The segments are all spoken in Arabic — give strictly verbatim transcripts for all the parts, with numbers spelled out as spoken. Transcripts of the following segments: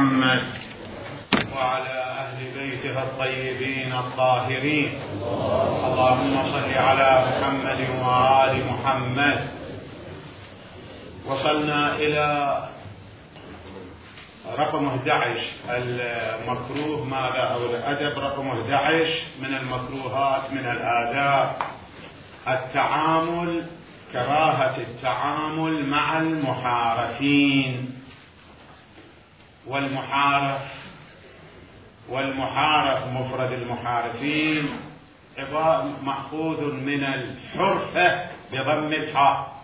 محمد وعلى أهل بيته الطيبين الطاهرين. اللهم صل على محمد وآل محمد. وصلنا إلى رقم أحد عشر، المكروه ماذا أو الأدب رقم أحد عشر من المكروهات من الآداب التعامل، كراهة التعامل مع المحارفين. والمحارف والمحارف مفرد المحارفين مأخوذ من الحرفة بضم الحاء،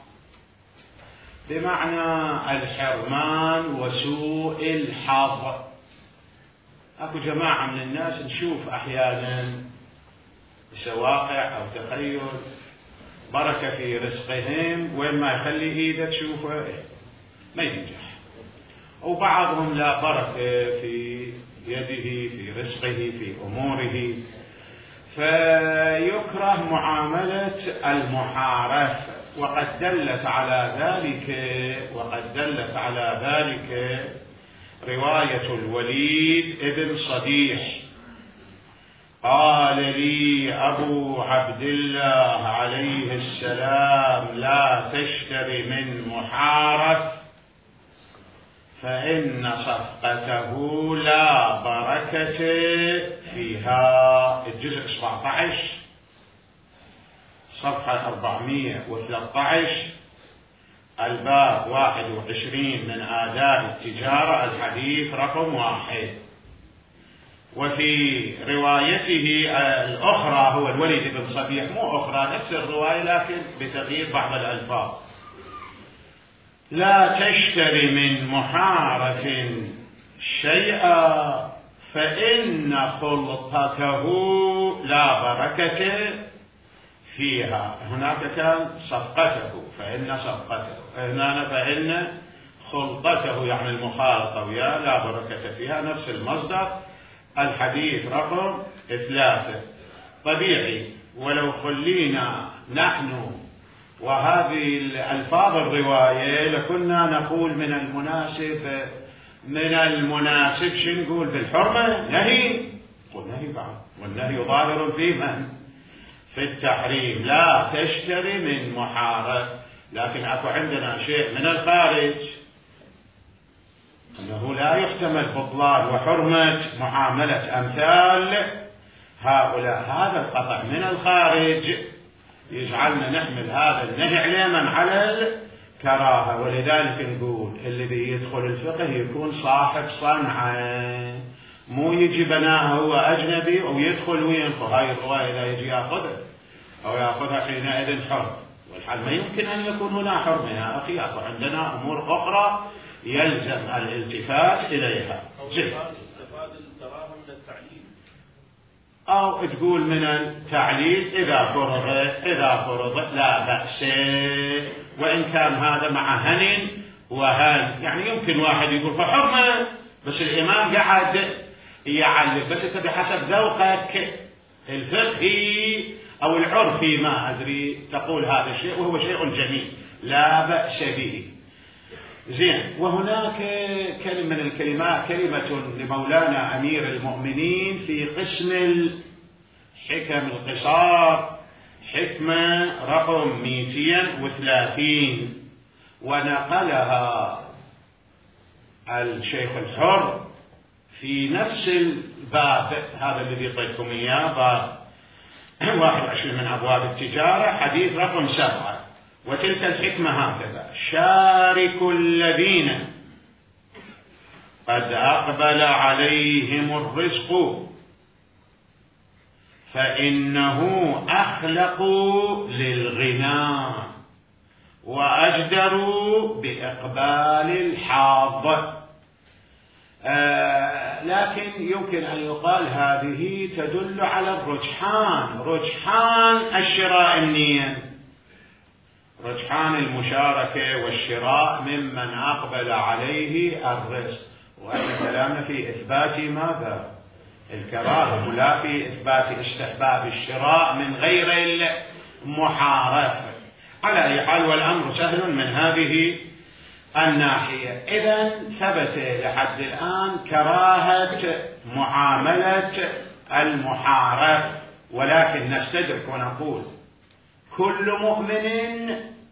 بمعنى الحرمان وسوء الحظ. اكو جماعة من الناس نشوف احيانا سواقع او تخيل بركة في رزقهم، وين ما يخلي ايده تشوفه ما ينجح، وبعضهم لا بركة في يده في رزقه في اموره، فيكره معاملة المحارف. وقد دلت على ذلك وقد دلت على ذلك رواية الوليد ابن صديح. قال لي أبو عبد الله عليه السلام: لا تشتري من محارف فإن صفقته لا بركة فيها. الجزء سبعة عشر صفحة أربعمائة وثلاثة عشر، الباب واحد وعشرين من آداب التجارة، الحديث رقم واحد. وفي روايته الأخرى هو الوليد بن صبيح، مو أخرى نفس الرواية لكن بتغيير بعض الألفاظ: لا تشتري من محارف شيئا فإن خلطته لا بركة فيها. هناك كان صفقته فإن صفقته، هنا فإن خلطته يعني المخالطة ويا لا بركة فيها، نفس المصدر. الحديث رقم ثلاثة. طبيعي ولو خلينا نحن وهذه الألفاظ الرواية لكنا نقول من المناسب من المناسب شو نقول بالحرمة؟ نهي، والنهي بعد، والنهي ظاهر في من؟ في التحريم. لا تشتري من محارف. لكن اكو عندنا شيء من الخارج انه لا يحتمل بطلان وحرمة معاملة امثال هؤلاء. هذا القطع من الخارج يجعلنا نحمل هذا النهي علما على الكراهة. ولذلك نقول اللي بيدخل الفقه يكون صاحب صنعة، مو يجي بناها هو أجنبي ويدخل وينفذ. هاي الرواية إذا يجي يأخذها أو يأخذها حينئذ حرم، والحال ما يمكن أن يكون هنا حرم يا أخي. أكو عندنا أمور أخرى يلزم الالتفات إليها. زين، أو تقول من التعليل إذا فرض إذا فرض لا بأس، وإن كان هذا مع هن وهن. يعني يمكن واحد يقول فحرمة بس الإمام قاعد يعلم، بس أنت بحسب ذوقك الفقهي أو العرفي ما أدري تقول هذا الشيء وهو شيء جميل لا بأس به. زين. وهناك كلمة من الكلمات كلمة لمولانا أمير المؤمنين في قسم الحكم القصار، حكمة رقم مئتين وثلاثين، ونقلها الشيخ الحر في نفس الباب هذا الذي قلتكم إياه، باب واحد وعشرين من أبواب التجارة، حديث رقم سبعة. وتلك الحكمة هكذا: شارك الذين قد أقبل عليهم الرزق فإنه أخلق للغنى وأجدر بإقبال الحاض. آه لكن يمكن أن يقال هذه تدل على الرجحان، رجحان الشراء النية، رجحان المشاركة والشراء ممن أقبل عليه الرزق. وهذا كلامنا في إثبات ماذا؟ الكراهة، ولا في إثبات استحباب الشراء من غير المحارفة. على أي حال والأمر سهل من هذه الناحية. إذن ثبت لحد الآن كراهة معاملة المحارب، ولكن نستدرك ونقول كل مؤمن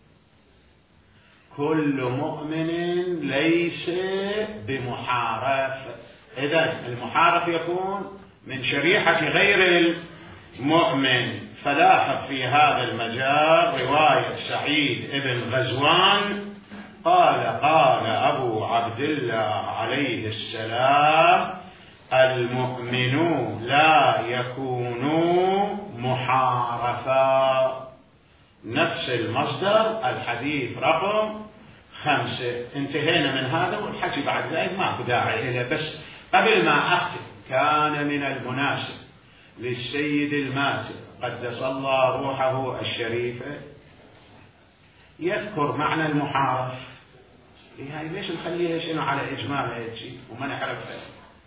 كل مؤمن ليس بمحارب. إذن المحارب يكون من شريحة غير المؤمن. فلاحظ في هذا المجال رواية سعيد بن غزوان قال قال أبو عبد الله عليه السلام: المؤمنون لا يكونوا محارفا. نفس المصدر، الحديث رقم خمسة. انتهينا من هذا، والحكي بعد ذلك ما داعي إليه. بس قبل ما أختم، كان من المناسب للسيد الماسك قدس الله روحه الشريفة يذكر معنى المحارف. هاي ليش نخليها شنو على إجمال هيك وما نعرفها؟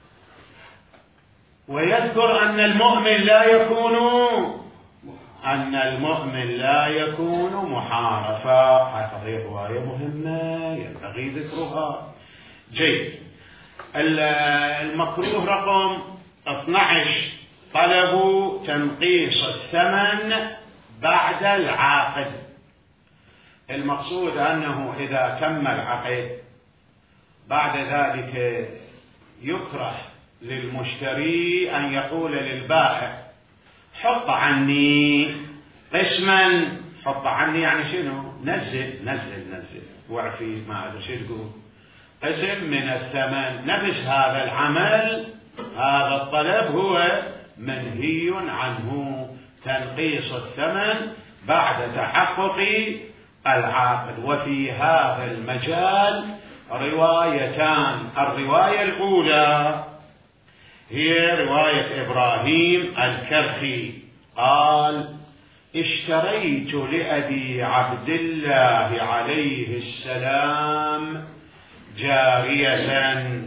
ويذكر أن المؤمن لا يكون أن المؤمن لا يكون محارفا. هذه رواية مهمة ينبغي ذكرها. جيد. المكروه رقم اثني عشر: طلب تنقيص الثمن بعد العقد. المقصود أنه إذا تم العقد بعد ذلك يكره للمشتري أن يقول للبائع: حط عني قسما. حط عني يعني شنو؟ نزل نزل نزل وعفي ما أدري شو تقول، قسم من الثمن. نفس هذا العمل، هذا الطلب هو منهي عنه، تنقيص الثمن بعد تحقق العقد. وفي هذا المجال روايتان. الرواية الأولى هي رواية إبراهيم الكرخي قال: اشتريت لأبي عبد الله عليه السلام جارية،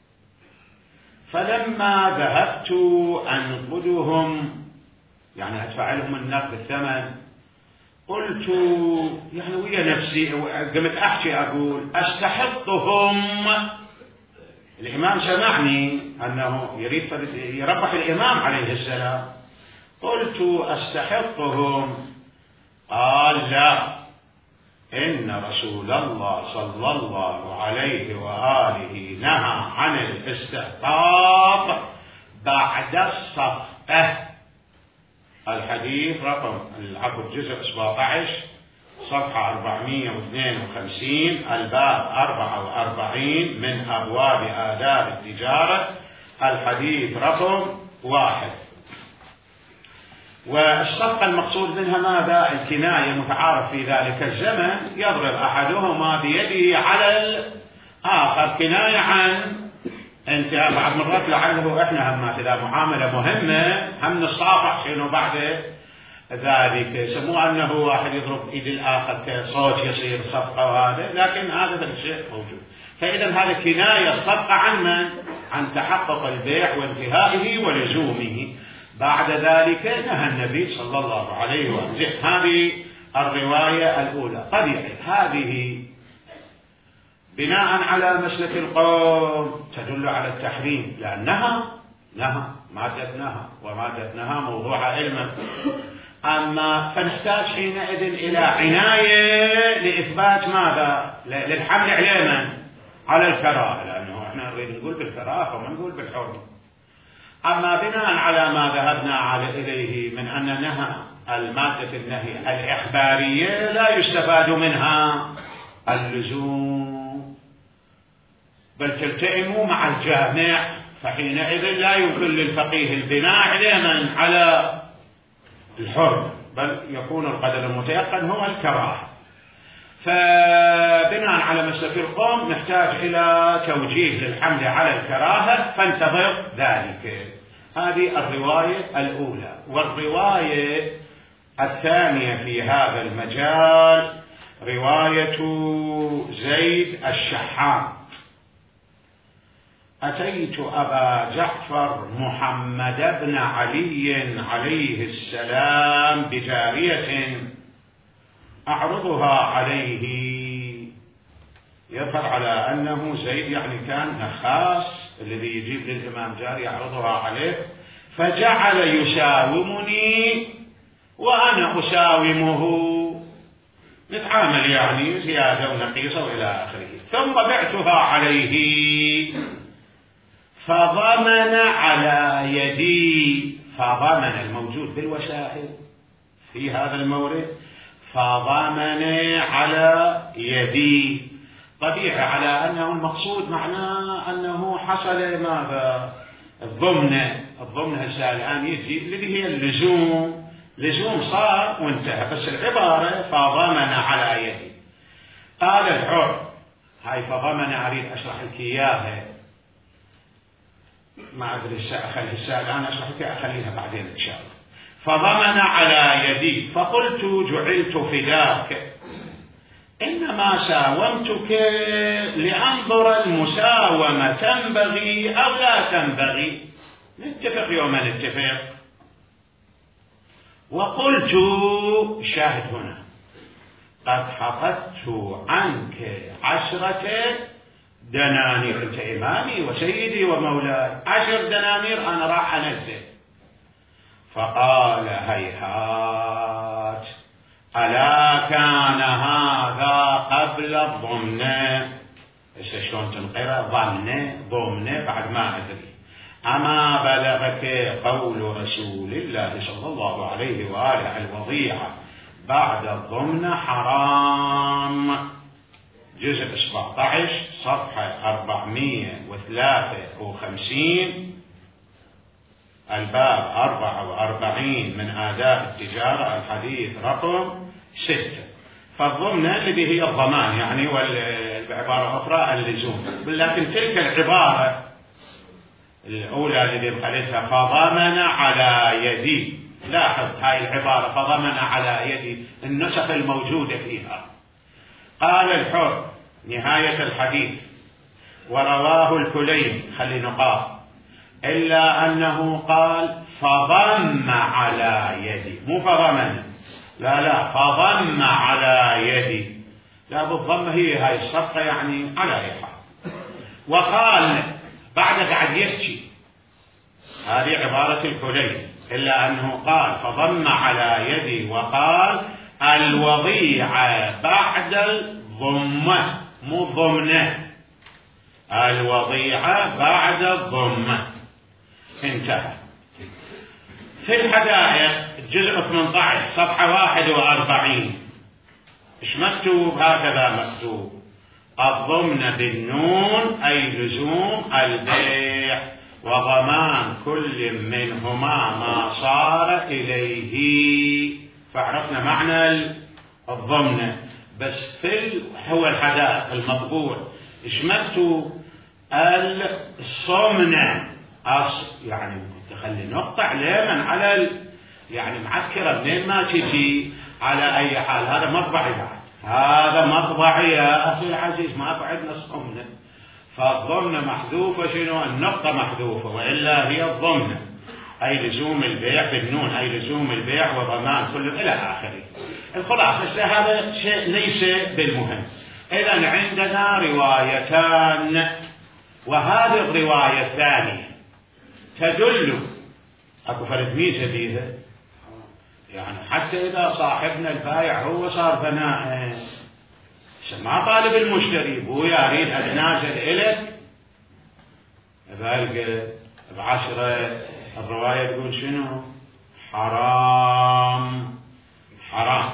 فلما ذهبت أنقدهم، يعني أدفع لهم النقد الثمن، قلت يعني ويا نفسي قمت أحكي أقول: أستحقهم. الإمام سمعني أنه يريد يربح الإمام عليه السلام. قلت: أستحقهم؟ قال: لا، إن رسول الله صلى الله عليه وآله نهى عن الاستحقاق بعد الصفقة. الحديث رقم العقد جزء سبعة عشر صفحة أربعمائة واثنين وخمسين، الباب أربعة وأربعين من أبواب آداب التجارة، الحديث رقم واحد. والصفقة المقصود منها ماذا؟ الكناية، متعارف في ذلك الزمن يضرب أحدهما بيده على الآخر كناية عن انتهاء. بعض مرات لعله إحنا همات إذا معاملة مهمة هم نصافح شنو بعد ذلك، يسموه أنه واحد يضرب إيد الآخر كصوت يصير صفقة، وهذا لكن هذا الشيء موجود. فإذا هذا كناية الصفقة عن من؟ عن تحقق البيع وانتهائه ولزومه. بعد ذلك نهى النبي صلى الله عليه وسلم. هذه الرواية الأولى. طبيعي هذه بناء على مسلك القوم تدل على التحريم، لأنها نهى مادة نهى، ومادة نهى موضوع علم. أما فنحتاج حينئذ إلى عناية لإثبات ماذا؟ للحمل على من؟ على الكراهة، لأنه احنا نريد نقول بالكراهة وما نقول بالحرمة. أما بناء على ما ذهبنا على إليه من أن نهى المادة النهي الإخبارية لا يستفاد منها اللزوم، بل تلتئم مع الجامع، فحينئذ لا يمكن للفقيه البناء على من؟ على الحر، بل يكون القدر المتيقن هو الكراهة. فبناء على مسلك القوم نحتاج إلى توجيه للحمل على الكراهة، فانتظر ذلك. هذه الرواية الأولى. والرواية الثانية في هذا المجال رواية زيد الشحام: أتيت أبا جعفر محمد بن علي عليه السلام بجارية أعرضها عليه، يظهر على أنه زيد يعني كان نخاس الذي يجيب للإمام جارية يعرضها عليه، فجعل يساومني وأنا أساومه، نتعامل يعني زيادة ونقيصة وإلى آخره. ثم بعتها عليه فضمن على يدي، فضمن الموجود بالوسائل في هذا المورد، فضمن على يدي، طبيعي على أنه المقصود معناه أنه حصل ماذا؟ الضمنة. الضمنة هسه الآن يجي الذي هي اللزوم، لزوم صار وانتهى، بس العبارة فضمن على يدي. قال الحر، هاي فضمن أريد أشرح لك إياها، ما أدري أخلي الساعة الآن أشرح لك، أخليها بعدين إن شاء الله. فضمن على يدي فقلت جعلت فداك، إنما ساومتك لأنظر المساومة تنبغي أو لا تنبغي، نتفق يوم نتفق. وقلت، شاهد هنا، قد حفظت عنك عشرة دنانير، أنت إمامي وسيدي ومولاي، عشر دنانير أنا راح أنزل. فقال هيهات، ألا كان هذا قبل الضمنة؟ إيش شلون تنقرأ ضمنة ضمنة بعد ما أدري. أما بلغك قول رسول الله صلى الله عليه وآله الوضيعة بعد الضمنة حرام، جزء سبعة عشر صفحة أربعمائة وثلاثة وخمسين، الباب أربعة وأربعين من آداب التجارة، الحديث رقم ستة. فالضمنة الذي هي الضمان يعني، والعبارة أخرى اللزوم، لكن تلك العبارة الأولى الذي قالتها فضمن على يدي، لاحظ هاي العبارة فضمن على يدي النسخ الموجودة فيها. قال الحر نهاية الحديث ورواه الكلين، خلي نقاط، إلا أنه قال فضم على يدي، مو فضمن، لا لا فضم على يدي، لا بالضم هي هاي الصفقة يعني على أي حال. وقال بعد قاعد يحكي، هذه عبارة الكلين، إلا أنه قال فضم على يدي، وقال الوضيعة بعد الضمة، مو ضمنة، الوضيعة بعد الضمة، انتهى. في الحدائق الجزء ثمانية عشر صفحة واحد وأربعين ايش مكتوب؟ هكذا مكتوب: الضمن بالنون أي لزوم البيع وضمان كل منهما ما صار إليه. فعرفنا معنى الضمن، بس في هو الحدائق المطبوع ايش مكتوب؟ الصمنة، أصل يعني تخلي نقطة علامة على ال... يعني معكرة منين ما تجي على أي حال. هذا مطبعي بعد، هذا مطبعي يا أخي العزيز، ما بعدنا الصمنة. فالضمنة محذوفة، شنو؟ النقطة محذوفة، وإلا هي الضمنة أي لزوم البيع بالنون، أي لزوم البيع وضمان كل إلى آخره. الخلاصة هذا شيء ليس بالمهم. إذن عندنا روايتان، وهذه الرواية الثانية تدل أكو فرد ميزة بيها، يعني حتى إذا صاحبنا البايع هو صار بناء ما طالب المشتري، هو يريد أتنازل إلك ذلك بعشرة. الرواية تقول شنو؟ حرام حرام.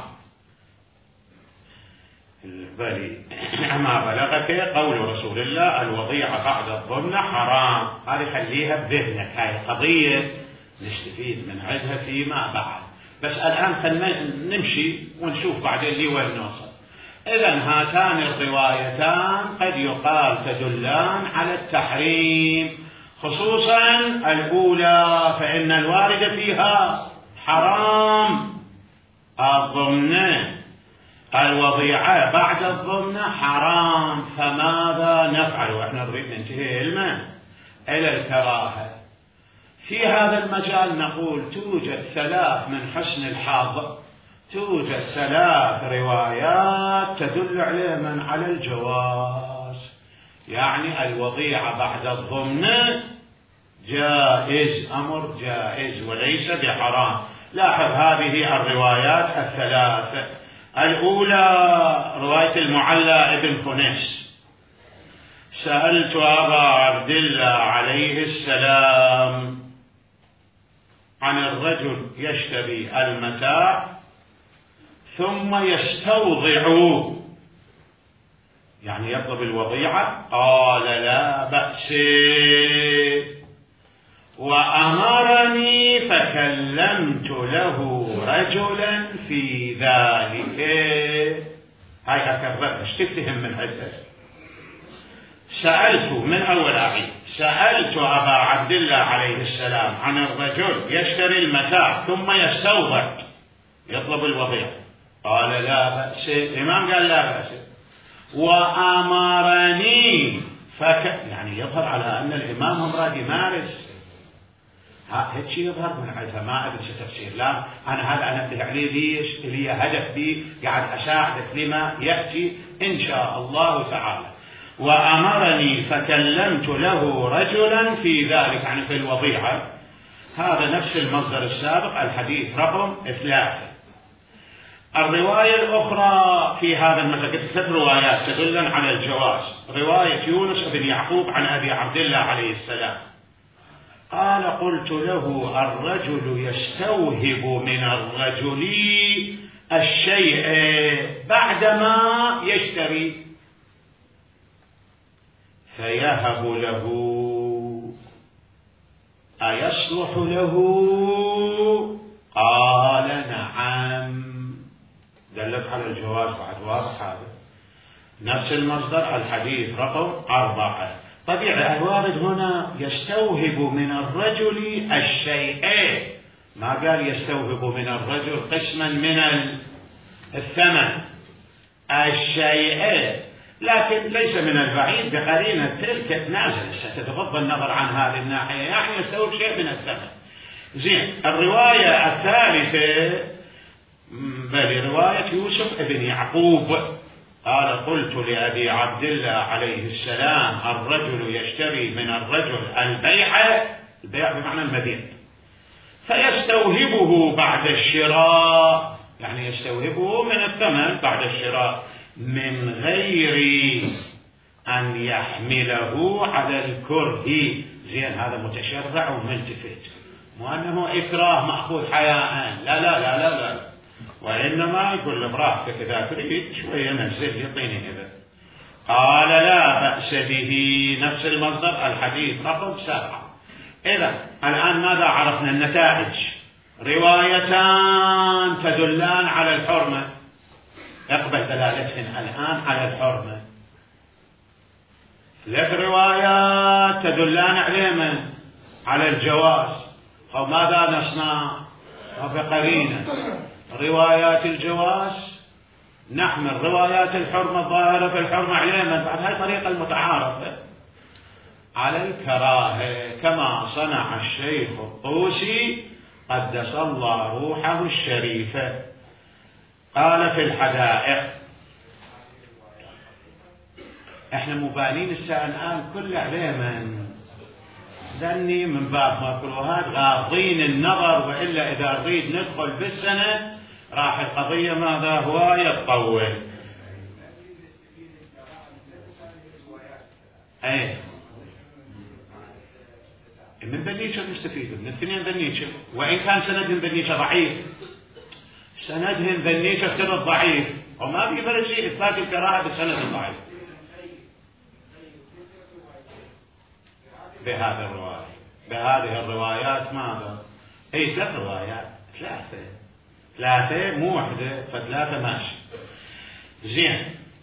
بلي أما بلغك قول رسول الله الوضيعة بعد الضمنة حرام، هذه خليها بذهنك، هاي قضية نستفيد من عندها فيما بعد. بس الآن خلنا نمشي ونشوف بعدين لي وين نوصل. إذن هاتان الروايتان قد يقال تدلان على التحريم، خصوصا الأولى فإن الوارد فيها حرام الضمنة، الوضيعة بعد الضمنة حرام. فماذا نفعل؟ وإحنا نريد ننتهي علما إلى الكراهة. في هذا المجال نقول توجد ثلاث من حسن الحظ توجد ثلاث روايات تدل عليهما على الجواز، يعني الوضيعة بعد الضمن جائز، أمر جائز وليس بحرام. لاحظ هذه الروايات الثلاث. الأولى رواية المعلى ابن خنيس: سألت أبا عبد الله عليه السلام عن الرجل يشتري المتاع ثم يستوضع، يعني يطلب الوضيعة، قال لا بأس، وأمرني فكلمت له رجلا في ذلك. هاي أكررها، ايش تفتهم من هذا؟ سألت من أول أعيد، سألت أبا عبد الله عليه السلام عن الرجل يشتري المتاع ثم يستوضع يطلب الوضيعة، قال لا بأس، الإمام قال لا بأس، وأمرني فك... يعني يظهر على أن الإمام مراد يمارس، هيك شيء يظهر من عندها، ما أدري تفسير. لا أنا هذا أنا أنبه عليه ليش؟ اللي هدف بي قاعد أساعدك لما يأتي إن شاء الله تعالى. وأمرني فكلمت له رجلا في ذلك، يعني في الوضيعة. هذا نفس المصدر السابق، الحديث رقم ثلاثة. الرواية الأخرى في هذا المثل، ثلاث روايات تدل على الجواز. رواية يونس بن يعقوب عن أبي عبد الله عليه السلام قال: قلت له الرجل يستوهب من الرجل الشيء بعدما يشتري فيهب له، أيصلح له؟ قال نعم. دلت على الجواز بعد، واضح هذا. نفس المصدر، الحديث رقم أربعة. طبيعي الوارد هنا يستوهب من الرجل الشيء، ما قال يستوهب من الرجل قسما من الثمن الشيء، لكن ليس من البعيد بقرينة تلك نازل ستتغض النظر عن هذه الناحية، يعني يستوهب شيء من الثمن. زين. الرواية الثالثة بل رواية يوسف بن يعقوب قال: قلت لأبي عبد الله عليه السلام الرجل يشتري من الرجل البيع، البيع بمعنى المبيع، فيستوهبه بعد الشراء، يعني يستوهبه من الثمن بعد الشراء من غير أن يحمله على الكره. زين، هذا متشرع وملتفت، مو أنه إكراه مأخوذ حياء، لا لا لا لا لا، وإنما يقول له براحتك إذا تريد شوية نزل يعطيني هذا. قال لا بأس به. نفس المصدر، الحديث رقم سبعة. إذا الآن ماذا عرفنا؟ النتائج. روايتان تدلان على الحرمة، اقبل دلالتهن الآن على الحرمة. ثلاث روايات تدلان عليهما على الجواز. أو ماذا نصنع؟ بقرينة روايات الجواز نحمل روايات الحرمة الظاهرة في الحرمة عليهما بعد هذه الطريقة المتعارفة على الكراهة، كما صنع الشيخ الطوسي قدس الله روحه الشريفة. قال في الحدائق، احنا مبالين الساعة الآن كل عليهما ذني من باب مكروهات غاضين النظر، وإلا إذا نريد ندخل بالسنة راح القضية ماذا هواية تطول. ايه من ذنيشة نستفيد من الاثنين ذنيشة، وإن كان سندهم ذنيشة ضعيف، سندهم ذنيشة سند ضعيف، وما في بل شيء إثبات الكراهة بالسند الضعيف بهذه الرواية. بهذه الروايات ماذا؟ اي ثلاث روايات، ثلاثة ثلاثة مو واحدة، فثلاثة ماشي. زين.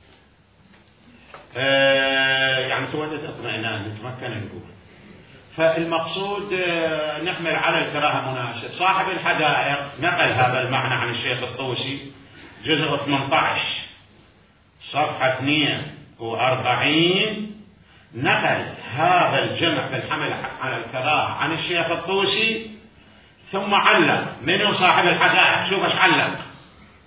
آه يعني تولد اطمئنان نتمكن نقول. فالمقصود آه نحمل على الكراهة مناسب. صاحب الحدائق نقل هذا المعنى عن الشيخ الطوسي، جزء ثمانية عشر صفحة اثنين وأربعين، نقل هذا الجمع بالحمل على الكراهة عن الشيخ الطوسي، ثم علق منه صاحب الحدائق. شوف ايش علق،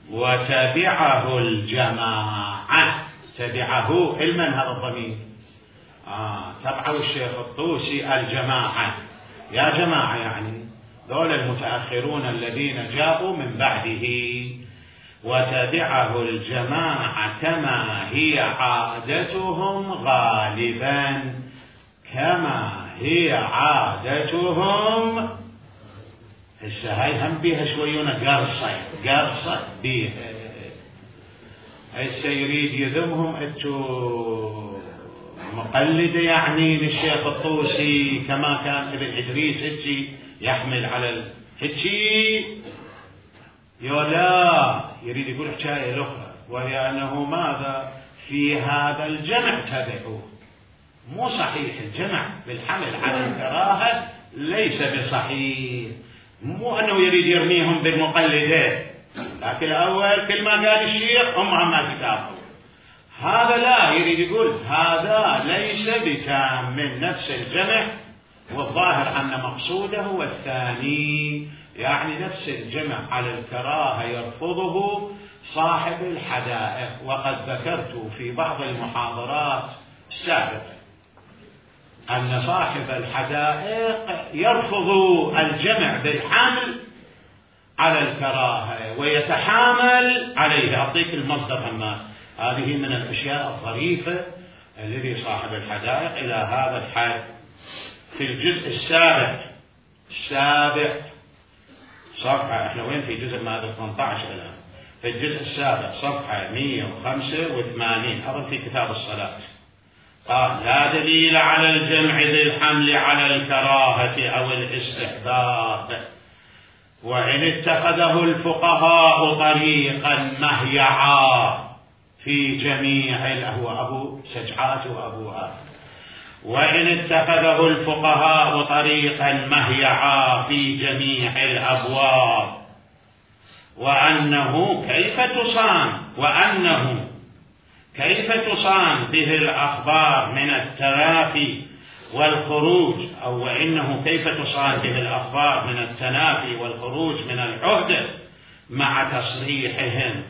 وتبعه الجماعة. تبعه المن هذا الضمير؟ آه تبعه الشيخ الطوسي الجماعة. يا جماعة يعني دول المتأخرون الذين جاءوا من بعده. وتبعه الجماعة كما هي عادتهم غالبا، كما هي عادتهم. هسه هاي هم بيها شويونه قرصة قرصة بيها. هسه يريد يذمهم انتو مقلدة يعني للشيخ الطوسي كما كان ابن إدريس هجي يحمل على الهجي. يولا يريد يقول حكاية الأخرى، وهي أنه ماذا في هذا الجمع تبعوه. مو صحيح الجمع بالحمل على الكراهة ليس بصحيح. مو أنه يريد يرميهم بالمقلدين، لكن أول كل ما قال الشيخ هم ما كتابه. هذا لا، يريد يقول هذا ليس بتام من نفس الجمع، والظاهر أن مقصوده هو الثاني، يعني نفس الجمع على الكراهة يرفضه صاحب الحدائق. وقد ذكرت في بعض المحاضرات السابقة أن صاحب الحدائق يرفض الجمع بالحمل على الكراهة ويتحامل عليه. أعطيك المصدر أما هذه من الأشياء الظريفة الذي صاحب الحدائق إلى هذا الحد. في الجزء السابع السابع صفحة، احنا وين في جزء ما هذا ثمانية عشر الآن، في الجزء السابع صفحة مئة وخمسة وثمانين أظن في كتاب الصلاة، قال لا دليل على الجمع بالحمل على الكراهة أو الاستحباب، وإن اتخذه الفقهاء طريقا مهيعا في جميع، هو أبو سجعات وأبوها، وإن اتخذه الفقهاء طريقا مهيعا في جميع الأبواب، وأنه كيف تصان وأنه كيف تصان به الأخبار من التنافي والخروج، أو وإنه كيف تصان به الأخبار من التنافي والخروج من العهدة مع تصريحهم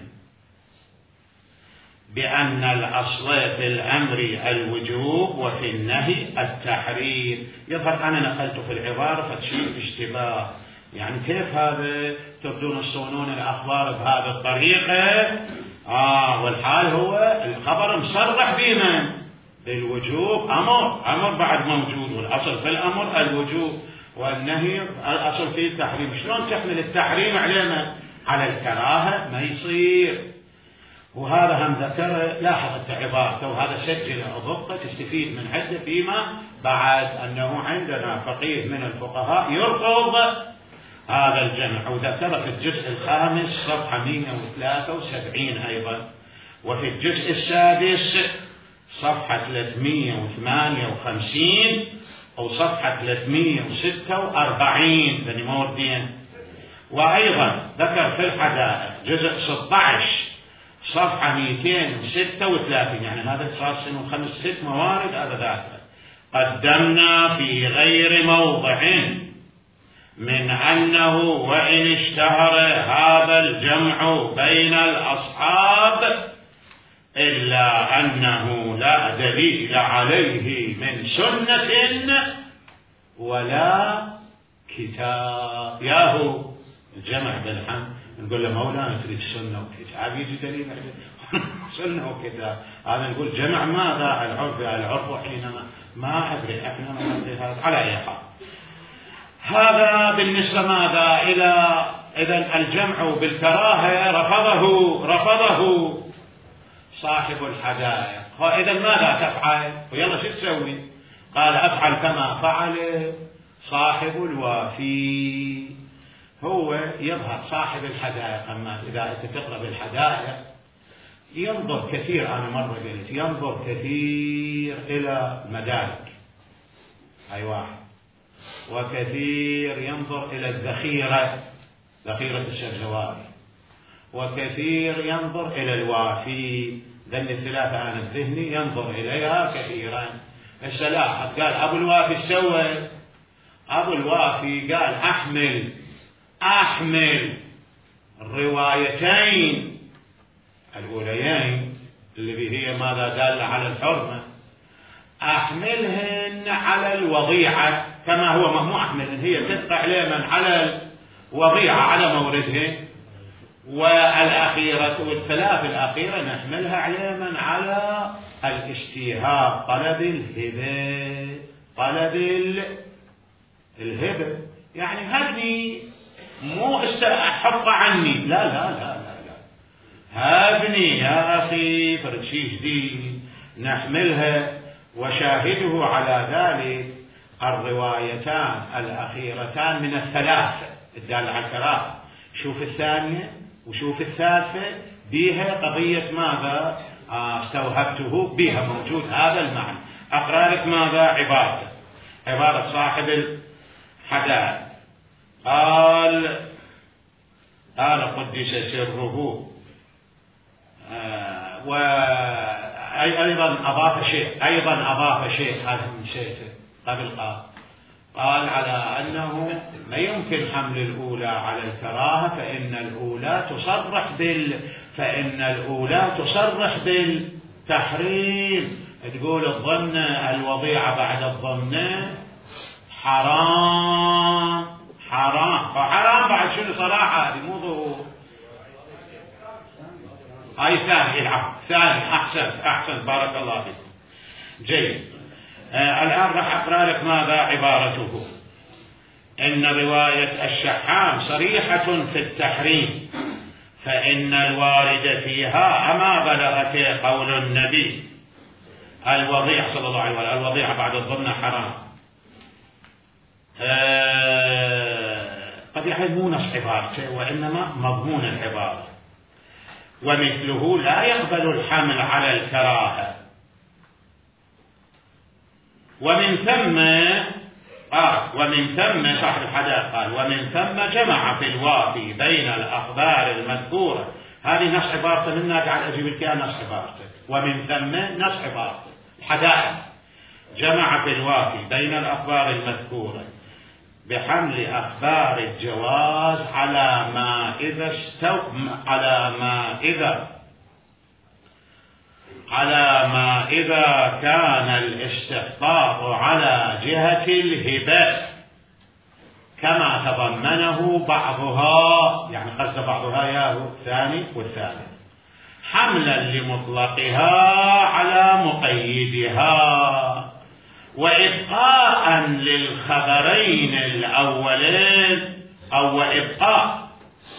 بأن الأصل في الأمر الوجوب وفي النهي التحريم. يظهر أنا نقلت في العبارة فتشير اشتباه، يعني كيف هذا تبدون الصونون الأخبار بهذه الطريقة؟ آه والحال هو الخبر مصرح بمن؟ بالوجوب. أمر أمر بعد موجود، والأصل في الأمر الوجوب والنهي الأصل فيه التحريم. شلون تحمل التحريم علينا على الكراهة؟ ما يصير. وهذا هم ذكر، لاحظ عبارته وهذا سجل أضبطه تستفيد من عدة فيما بعد، أنه عندنا فقيه من الفقهاء يرفض هذا الجمع، وذكر في الجزء الخامس صفحة مئة وثلاثة وسبعين أيضا، وفي الجزء السادس صفحة ثلاثمئة وثمانية وخمسين أو صفحة ثلاثمئة وستة وأربعين بني موردين. وأيضا ذكر في الحدائق جزء ستة عشر صفحة مئتين وستة وثلاثين، يعني هذا صار سنة خمس ست موارد هذا ذاته. قدمنا في غير موضع من أنه وإن اشتهر هذا الجمع بين الأصحاب إلا أنه لا دليل عليه من سنة ولا كتاب. ياهو الجمع بالحمد نقول له مولانا تريد سنة وكتاب، يجي دليل سنة وكتاب. هذا نقول جمع ماذا؟ العرف العرف حينما ما أدري احنا ما ندري هذا على أي حال. هذا بالنسبة ماذا إلى إذن الجمع بالكراهة رفضه رفضه صاحب الحدائق. فإذا ماذا تفعل؟ ويلا شو تسوي؟ قال أفعل كما فعل صاحب الوافي. هو يظهر صاحب الحدائق، أما إذا أنت تقرأ بالحدائق ينظر كثير، أنا مرة قلت ينظر كثير إلى مدارك، أي واحد، وكثير ينظر إلى الذخيرة، ذخيرة الشرجواري، وكثير ينظر إلى الوافي. ذن الثلاثة عن الذهني ينظر إليها كثيرا. السلاحة قال أبو الوافي سوى، أبو الوافي قال أحمل أحمل الروايتين الأوليين اللي هي ماذا دل على الحرمة أحملهن على الوضيعة كما هو، مو أحملهن، هي تبقى عليما على الوضيعة على موردهن، والأخيرة والثلاث الأخيرة نحملها عليما على الاشتهاب، طلب الهبة، طلب الهبة، يعني هبني، مو حط عني، لا لا لا لا لا هبني يا أخي فرد شيء جديد نحملها. وشاهده على ذلك الروايتان الأخيرتان من الثلاثة الدالة على الكراهة. شوف الثانية وشوف الثالثة بها قضية ماذا آه استوهبته بها موجود هذا المعنى. أقرأ لك ماذا عبارته، عبارة صاحب الحدائق. قال قال قدس سره آه وأيضا أضاف شيء أيضا أضاف شيء هذا نسيته قبل قال قال على أنه لا يمكن حمل الأولى على الكراهة فإن الأولى تصرح بال فإن الأولى تصرح بالتحريم. تقول الظن الوضيعة بعد الظن حرام حرام حرام بعد شنو صراحة هذه مو ظهور. هاي ثاني العفو ثاني أحسن أحسن بارك الله فيك جيد. آه الآن راح أقرأ لك ماذا عبارته. إن رواية الشحام صريحة في التحريم فإن الوارد فيها أما بلغت قول النبي الوضيع صلى الله عليه وسلم الوضيع بعد الظن حرام. آه قد يحل مو نص عبارته وإنما مضمون العبارة. ومثله لا يقبل الحمل على الكراهة. ومن ثم آه ومن ثم صاحب الحدائق قال ومن ثم جمع في الوافي بين الأخبار المذكورة. هذه نص عبارته منا قاعد أجيب لك نص عبارته. ومن ثم نص عبارته الحدائق جمع في الوافي بين الأخبار المذكورة بحمل أخبار الجواز على ما إذا استو على ما إذا على ما إذا كان الاستحقاق على جهة الهبة كما تضمنه بعضها، يعني قصد بعضها ياهو الثاني والثالث، حملا لمطلقها على مقيدها وإبقاء للخبرين الأولين أو إبقاء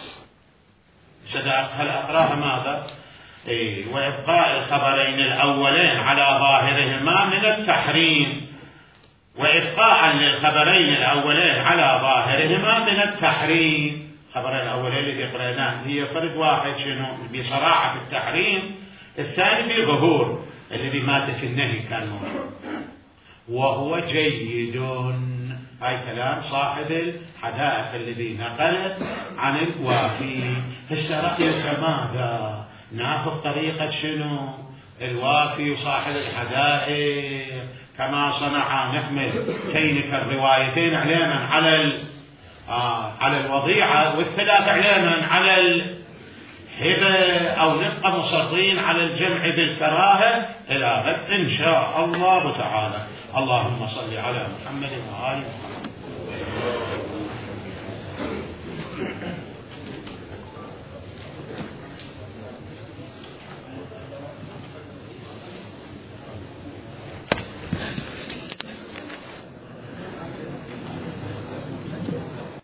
هل أقراها ماذا؟ إيه وإبقاء الخبرين الأولين على ظاهرهما من التحريم وإبقاء للخبرين الأولين على ظاهرهما من التحريم. الخبرين الأولين اللي قرأناه هي فرد واحد شنو بصراحة في التحريم، الثاني بظهور الذي ماتت النهي كان موجود وهو جيد. هاي كلام صاحب الحدائق الذي نقل عن الوافي. هسه رأيك ماذا ناخذ طريقة شنو الوافي وصاحب الحدائق كما صنع نحمل كينك الروايتين علينا على آه على الوضيعة والثلاث علينا على الهبة أو نبقى مصرين على الجمع بالكراهة إلى غد إن شاء الله تعالى. اللهم صل على محمد وآل محمد.